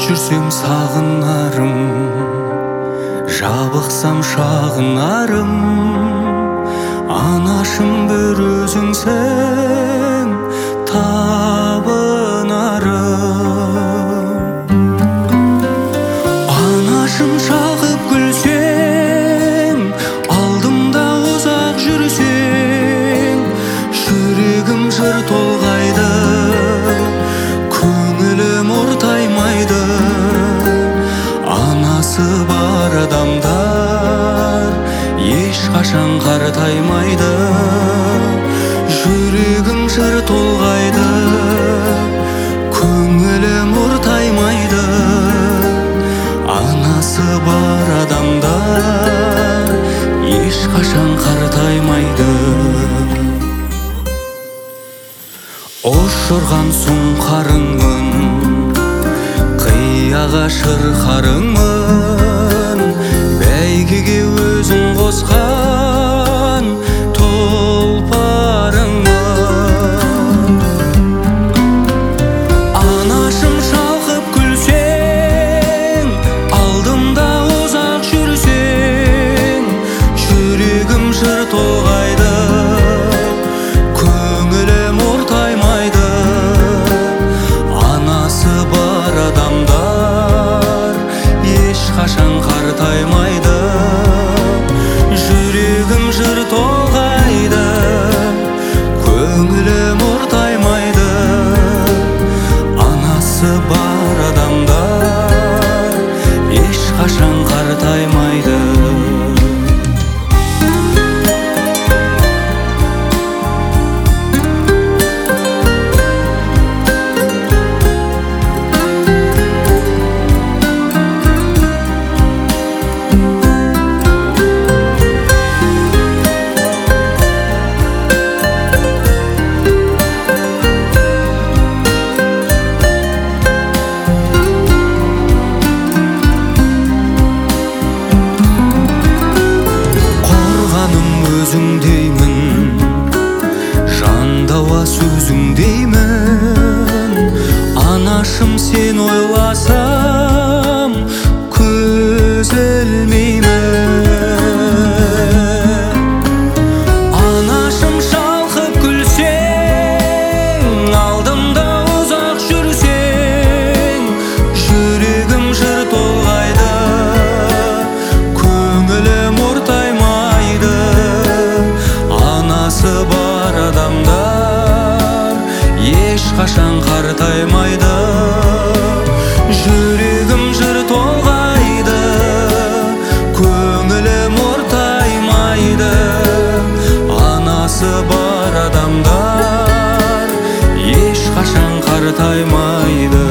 жүрсем сағынарым, жабықсам шағынарым. Анашым бір өзіңсің табынарым. Анашым шағып күлсең, алдымда ұзақ жүрсең, жүрегім жыр толғайды, көңілім ортаймайды. Анасы бар адамдар ешқашан қартаймайды. Жүрегім жыр толғайды, көңілім ортаймайды. Анасы бар адамдар ешқашан қартаймайды. Ошырған сұңқарыңмын, қияға шырқарыңмын, бәйгеге өзің қосқан тұлпарыңмын. Анашым шалқып күлсең, алдымда ұзақ жүрсең, жүрегім жыр толғайды, көңілім ортаймайды. Анасы бар адамдар ешқашан қартаймайды. Жүрегім жыр толғайды, көңілім ортаймайды. Анасы бар адамдар ешқашан қартаймайды. Өзіңдеймін, жандауа сөзіңдеймін. Анашым сен ойласам көз ілмеймін. Анашым шалқып күлсең, алдымда ұзақ жүрсең, жүрегім жыр толғайды, көңілім ортаймайды. Анасы бар адамдар ешқашан қартаймайды. Жүрегім жыр толғайды, көңілім ортаймайды. Анасы бар адамдар ешқашан қартаймайды.